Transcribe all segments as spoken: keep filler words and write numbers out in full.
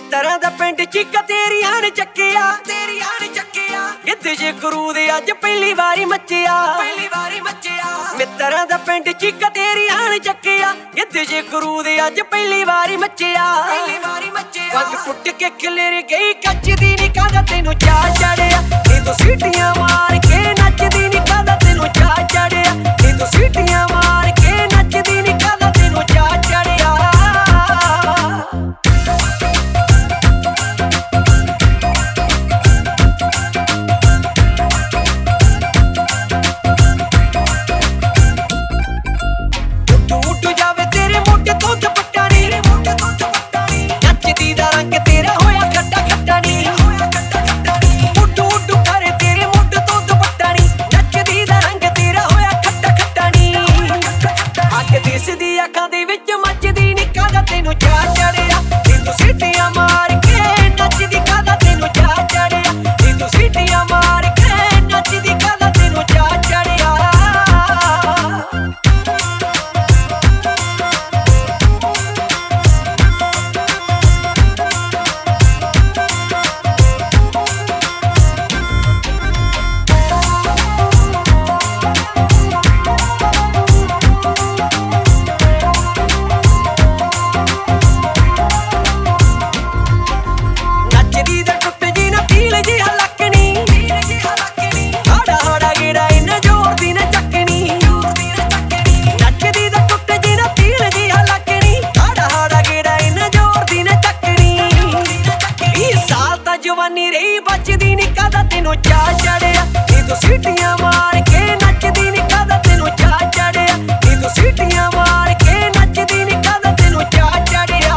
ਮਿੱਤਰਾਂ ਦਾ ਪਿੰਡ ਚੀਕਾ ਤੇਰੀਆਂ ਨੇ ਚੱਕਿਆ ਤੇਰੀਆਂ ਨੇ ਚੱਕਿਆ ਗਿੱਧੇ ਜੇ ਗੁਰੂ ਦੇ ਅੱਜ ਪਹਿਲੀ ਵਾਰੀ ਮੱਚਿਆ ਪਹਿਲੀ ਵਾਰੀ ਮੱਚਿਆ ਮਿੱਤਰਾਂ ਦਾ ਪਿੰਡ ਚੀਕਾ ਤੇਰੀਆਂ ਨੇ ਚੱਕਿਆ ਗਿੱਧੇ ਜੇ ਗੁਰੂ ਦੇ ਅੱਜ ਪਹਿਲੀ ਵਾਰੀ ਮੱਚਿਆ ਪਹਿਲੀ ਵਾਰੀ ਮੱਚਿਆ ਵੱਜ ਟੁੱਟ ਕੇ ਖਿਲਰ ਗਈ ਕੱਚ ਦੀ ਨੀ ਕਾਹਦਾ ਤੈਨੂੰ ਚਾਹ ਚੜਿਆ ਨੀ ਤੂੰ ਸੀਟੀਆਂ ਮਾਰ ਕੇ ਨੱਚਦੀ ਨੀ ਕਾਹਦਾ ਤੈਨੂੰ ਚਾਹ ਚੜਿਆ ਨੀ ਤੂੰ ਸੀਟੀਆਂ ਮਾਰ ਕੇ ਨੱਚਦੀ ਨੀ ਕਾਹਦਾ ਤੈਨੂੰ ਚਾਹ ਚੜਿਆ ਅੱਖਾਂ ਦੇ ਵਿੱਚ ਮੱਚਦੀ ਨੀ ਕਾਹਦਾ ਤੈਨੂੰ ਚਾਹ ਚੜਿਆ ਨੀ ਤੂੰ ਸੀਟੀਆਂ ਮਾਰ ਕੇ ਨੱਚਦੀ ਕਾਹਦਾ ਤੈਨੂੰ ਚਾਹ ਚੜਿਆ ਨੀ ਤੂੰ ਸੀਟੀਆਂ ਮਾਰ ਕੇ ਨੱਚਦੀ ਕਾਹਦਾ ਤੈਨੂੰ ਚਾਹ ਚੜਿਆ ਜਵਾਨੀ ਰਹੀ ਬਚਦੀ ਨੀ ਕਾਹਦਾ ਤੈਨੂੰ ਚਾਹ ਚੜਿਆ ਨੀ ਤੂੰ ਸੀਟੀਆਂ ਮਾਰ ਕੇ ਨੱਚਦੀ ਨੀ ਕਾਹਦਾ ਤੈਨੂੰ ਚਾਹ ਚੜਿਆ ਨੀ ਤੂੰ ਸੀਟੀਆਂ ਮਾਰ ਕੇ ਨੱਚਦੀ ਨੀ ਕਾਹਦਾ ਤੈਨੂੰ ਚਾਹ ਚੜਿਆ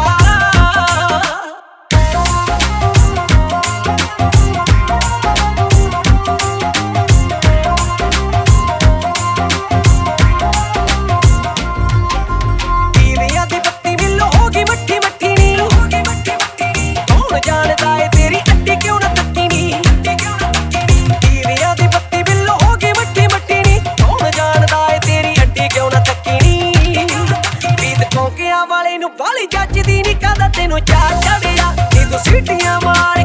ਦੀਵਿਆਂ ਦੀ ਬੱਤੀ ਮਿਲੋ ਹੋ ਗਈ ਮੱਠੀ ਮੱਠੀ ਨੀ ਹੋ ਗਈ ਮੱਠੀ ਮੱਠੀ ਨੀ ਕੌਣ ਜਾਣਦਾ ਏ ਤੇਰੀ ਅੱਡੀ ਕਿਉਂ ਨਾ ਤੱਕੀ ਨੀ ਦੀਵਿਆਂ ਦੀ ਬੱਤੀ ਬਿੱਲੋ ਹੋ ਗਈ ਮੱਠੀ ਮੱਠੀ ਨੀ ਕੌਣ ਜਾਣਦਾ ਏ ਤੇਰੀ ਅੱਡੀ ਕਿਉਂ ਨਾ ਤੱਕੀ ਨੀ ਪ੍ਰੀਤ ਕੌਂਕਿਆਂ ਵਾਲੇ ਨੂੰ ਬਾਲੀ ਜੱਜਦੀ ਨੀ ਕਾਹਦਾ ਤੈਨੂੰ ਚਾਹ ਚੜਿਆ ਨੀ ਤੂੰ ਸੀਟੀਆਂ ਮਾਰ